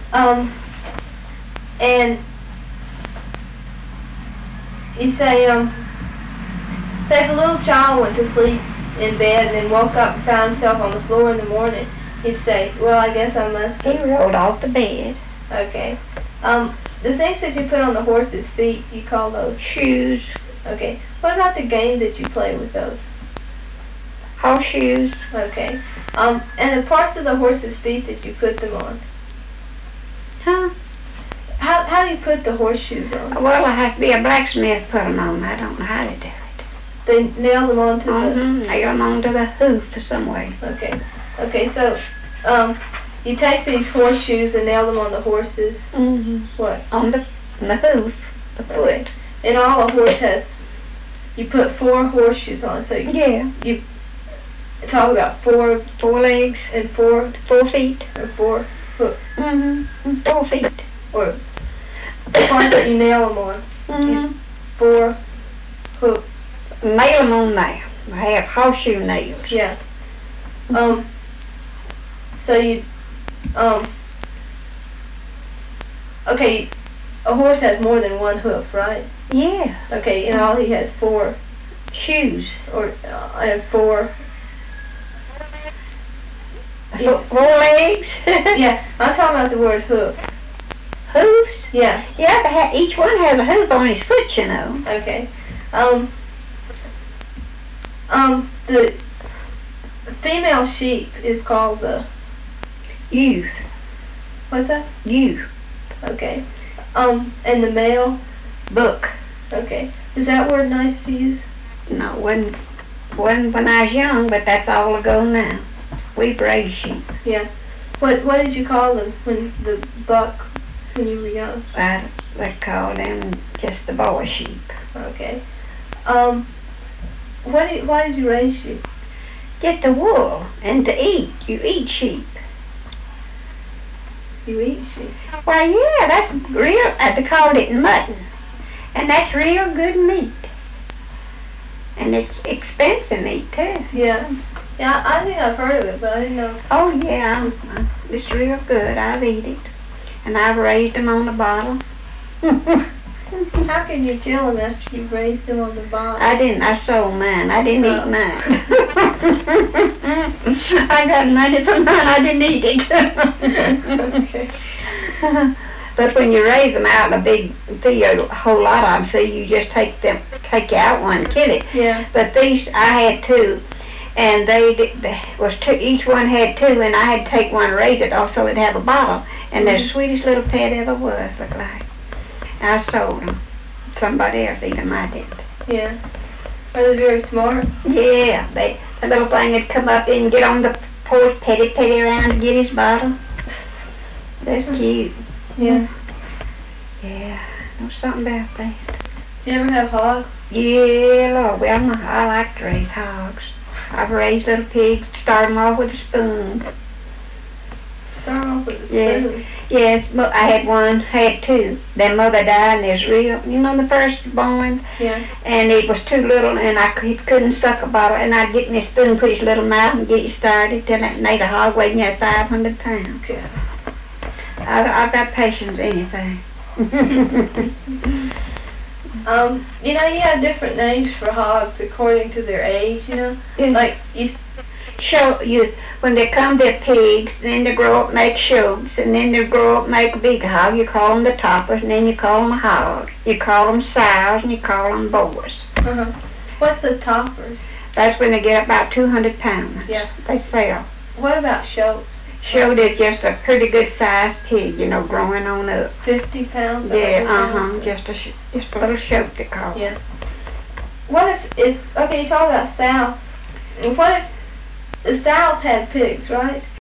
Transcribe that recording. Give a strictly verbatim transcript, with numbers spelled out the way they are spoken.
Um, and you say, um, say if a little child went to sleep in bed and then woke up and found himself on the floor in the morning, you'd say, well, I guess I must He rolled off the bed. Okay. Um, the things that you put on the horse's feet, you call those? Shoes. Okay. What about the game that you play with those? Horseshoes. Okay. Um, and the parts of the horse's feet that you put them on? Huh? How, how do you put the horseshoes on? Well, I have to be a blacksmith to put them on. I don't know how to do it. They nail them onto Mm-hmm. Nail them onto the hoof or some way. the... Okay. Okay, so, um, you take these horseshoes and nail them on the horses. Mm-hmm. What? On the, on the hoof, the foot. And all a horse has, you put four horseshoes on, so you, Yeah. you talk about four Four legs. and four Four feet. and four foot, Mm-hmm. Four feet. or the part that you nail them on. Mm-hmm. Four hook. Nail them on there. I have horseshoe nails. Yeah. Um. So you, um. Okay, a horse has more than one hoof, right? Yeah. Okay, and all he has four, Shoes. or uh, and four. Four, four legs. Yeah, I'm talking about the word hoof. Hoofs. Yeah. Yeah, but ha- each one has a hoof on his foot, you know. Okay. Um. Um. The female sheep is called the. Youth. What's that? Youth. Okay. Um. And the male. Book. Okay. Is that word nice to use? No, wasn't, wasn't when I was young, but that's all ago now. We've raised sheep. Yeah. What What did you call them when the buck when you were young? I would call them just the boy sheep. Okay. Um. What did, Why did you raise sheep? Get the wool and to eat. You eat sheep. You eat sheep. Why, yeah, that's real. uh, They called it mutton, and that's real good meat. And it's expensive meat too. Yeah. Yeah. I think I've heard of it, but I didn't know. Oh yeah, I'm, I'm, it's real good. I've eat it, and I've raised them on the bottle. How can you kill them after you've raised them on the bottom? I didn't. I sold mine. I didn't Oh. eat mine. I got money for mine. I didn't eat it. Okay. But when you raise them out in a big field, a whole lot of them, so you just take them, take out one, and kill it. Yeah. But these, I had two, and they, did, they was two. Each one had two, and I had to take one, raise it, also it'd have a bottle. And Mhm. the sweetest little pet ever was, looked like. I sold them. Somebody else eat them. I didn't. Yeah. Are they very smart? Yeah, they, the little thing would come up and get on the porch, petty petty around to get his bottle. That's cute. Yeah. Yeah, know something about that. Do you ever have hogs? Yeah, Lord, well, I'm, I like to raise hogs. I've raised little pigs, start them off with a spoon. Start off with a Yeah. spoon. Yes, mo- I had one, had two. Then mother died and there's real, you know, the first born, Yeah. and it was too little and I c- couldn't suck a bottle, and I'd get in a spoon, put his little mouth and get you started, till it made a hog weighing near five hundred pounds. Yeah. I, I've got patience, anything. Um, you know, you have different names for hogs according to their age, you know? Yeah. Like, you, Show you when they come, they're pigs, then they grow up make shows, and then they grow up make a big hog. You call them the toppers, and then you call them a hog. You call them sows, and you call them boars. uh-huh. What's the toppers? That's when they get about two hundred pounds. Yeah. They sell. What about shows? Showed is just a pretty good sized pig, you know, growing on up. fifty pounds? Yeah, one hundred uh huh. pounds? Just a sh- just a little show they call it. Yeah. What if, if, okay, you talk about sow. What if the sows had pigs, right?